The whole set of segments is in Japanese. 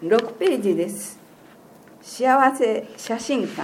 6ページです。幸せ写真館。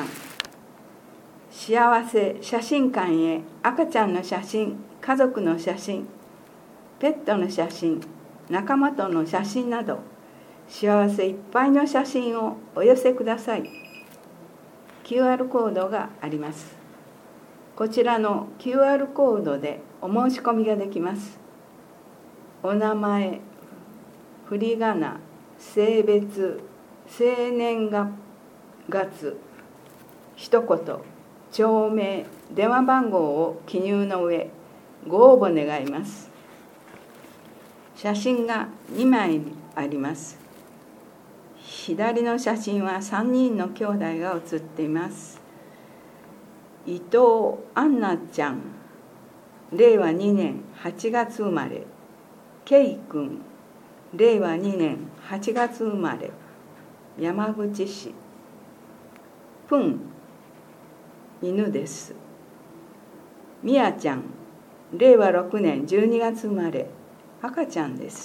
幸せ写真館へ赤ちゃんの写真、家族の写真、ペットの写真、仲間との写真など、幸せいっぱいの写真をお寄せください。QR コードがあります。こちらの QR コードでお申し込みができます。お名前、振り仮名、性別、生年月、一言、町名、電話番号を記入の上、ご応募願います。写真が2枚あります。左の写真は3人の兄弟が写っています。伊藤杏奈ちゃん、令和2年8月生まれ。圭君、令和2年8月生まれ。山口市。プン、犬です。みやちゃん、令和6年12月生まれ。赤ちゃんです。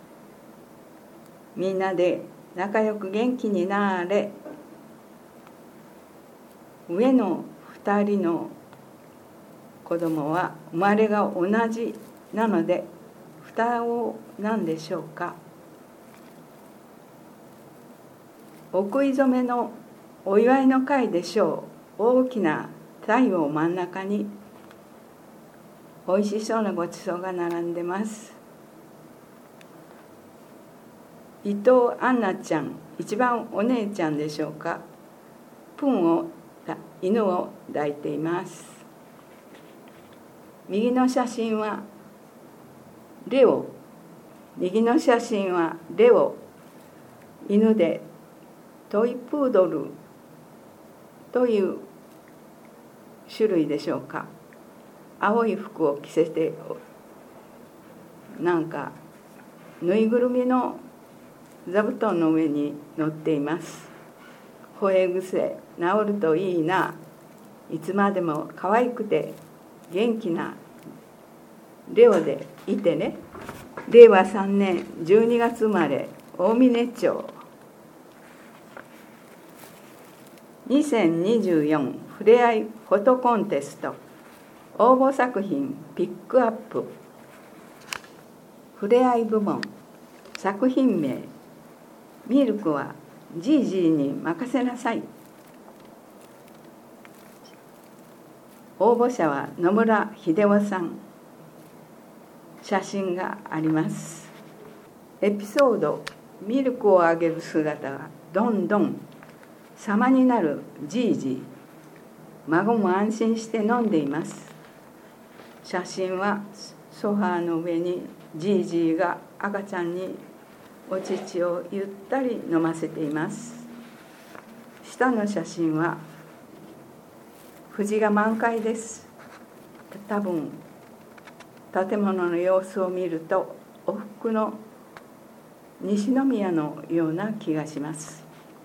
みんなで仲良く元気になーれ。上の2人の子供は生まれが同じなので双子なんでしょうか。お食い初めのお祝いの会でしょう。大きな太陽真ん中においしそうなごちそうが並んでます。伊藤杏奈ちゃん、一番お姉ちゃんでしょうか。犬を抱いています。右の写真はレオ。右の写真はレオ。犬でトイプードルという種類でしょうか。青い服を着せて、なんかぬいぐるみの座布団の上に乗っています。吠え癖治るといいな。いつまでも可愛くて元気なレオでいてね。令和3年12月生まれ。大峰町。2024ふれあいフォトコンテスト応募作品ピックアップ。ふれあい部門。作品名、ミルクはじいじいに任せなさい。応募者は野村秀夫さん。写真があります。エピソード、ミルクをあげる姿がどんどん様になるじいじい。孫も安心して飲んでいます。写真はソファーの上にじいじいが赤ちゃんにお乳をゆったり飲ませています。下の写真は藤が満開です。多分建物の様子を見るとおふの西宮のような気がします。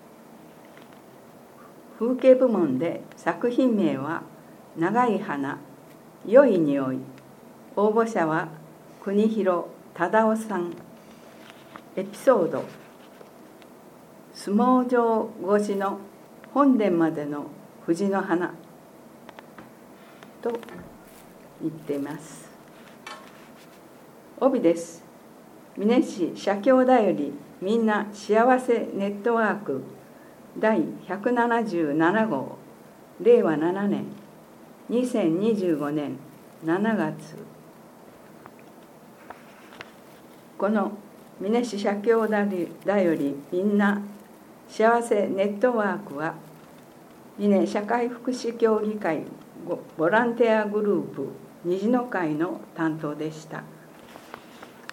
風景部門で作品名は長い花、良い匂い。応募者は国広忠夫さん。エピソード、相撲場越しの本殿までの藤の花と言っています。帯です。美祢市社協だよりみんな幸せネットワーク第177号令和7年2025年7月。この美祢市社協だよりみんな幸せネットワークは美祢社会福祉協議会ボランティアグループ虹の会の担当でした。